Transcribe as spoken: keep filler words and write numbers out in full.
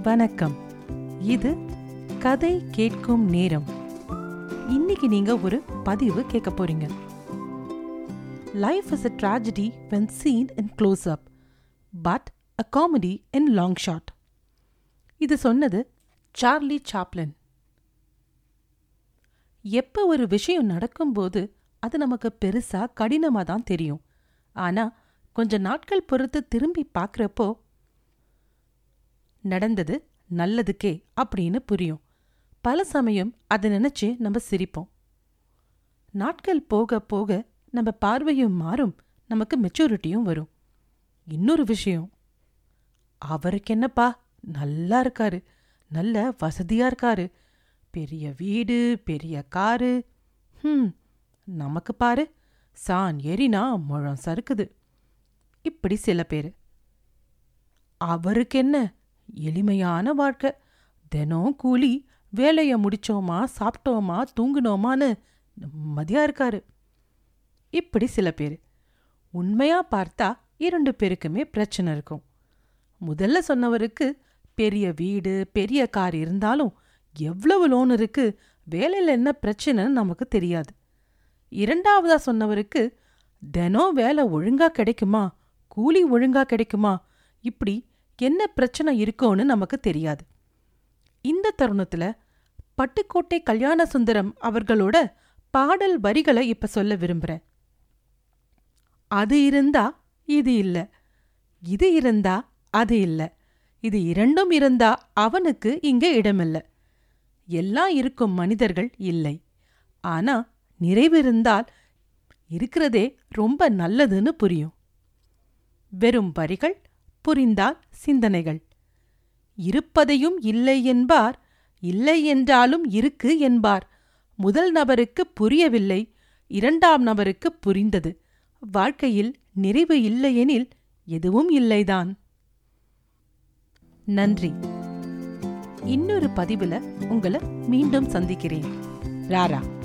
வணக்கம். இது கதை கேட்கும் நேரம். இன்னைக்கு நீங்க ஒரு பதிவு கேட்க போறீங்க. Life is a tragedy when seen in close-up, but a comedy in long shot. இது சொன்னது சார்லி சாப்ளின். எப்ப ஒரு விஷயம் நடக்கும்போது அது நமக்கு பெருசா கடினமா தான் தெரியும். ஆனா கொஞ்ச நாட்கள் பொறுத்து திரும்பி பார்க்கறப்போ நடந்தது நல்லதுக்கே அப்படின்னு புரியும். பல சமயம் அதை நினைச்சு நம்ம சிரிப்போம். நாட்கள் போக போக நம்ம பார்வையும் மாறும், நமக்கு மெச்சூரிட்டியும் வரும். இன்னொரு விஷயம், அவருக்கு என்னப்பா நல்லா இருக்காரு, நல்ல வசதியா இருக்காரு, பெரிய வீடு, பெரிய காரு. ஹம் நமக்கு பாரு, சான் ஏறினா முழம் சறுக்குது. இப்படி சில பேரு. அவருக்கு என்ன எளிமையான வாழ்க்கை, தினம் கூலி, வேலைய முடிச்சோமா, சாப்பிட்டோமா, தூங்குனோமான்னு நிம்மதியா இருக்காரு. இப்படி சில பேர். உண்மையா பார்த்தா இரண்டு பேருக்குமே பிரச்சனை இருக்கும். முதல்ல சொன்னவருக்கு பெரிய வீடு, பெரிய கார் இருந்தாலும் எவ்வளவு லோன் இருக்கு, வேலையில் என்ன பிரச்சனைன்னு நமக்கு தெரியாது. இரண்டாவதா சொன்னவருக்கு தினம் வேலை ஒழுங்கா கிடைக்குமா, கூலி ஒழுங்கா கிடைக்குமா, இப்படி என்ன பிரச்சனை இருக்கோன்னு நமக்கு தெரியாது. இந்த தருணத்துல பட்டுக்கோட்டை கல்யாண சுந்தரம் அவர்களோட பாடல் வரிகளை இப்ப சொல்ல விரும்புறேன். அது இருந்தா இது இல்ல, இது இருந்தா அது இல்ல, இது இரண்டும் இருந்தா அவனுக்கு இங்க இடமில்ல. எல்லாம் இருக்கும் மனிதர்கள் இல்லை, ஆனா நிறைவு இருந்தால் இருக்கிறதே ரொம்ப நல்லதுன்னு புரியும். வெறும் வரிகள், புரிந்தால் சிந்தனைகள். இருப்பதையும் இல்லை என்பார், இல்லை என்றாலும் இருக்கு என்பார். முதல் நபருக்கு புரியவில்லை, இரண்டாம் நபருக்கு புரிந்தது. வாழ்க்கையில் நிறைவு இல்லையெனில் எதுவும் இல்லைதான். நன்றி. இன்னொரு பதிவுல உங்களை மீண்டும் சந்திக்கிறேன். ராரா.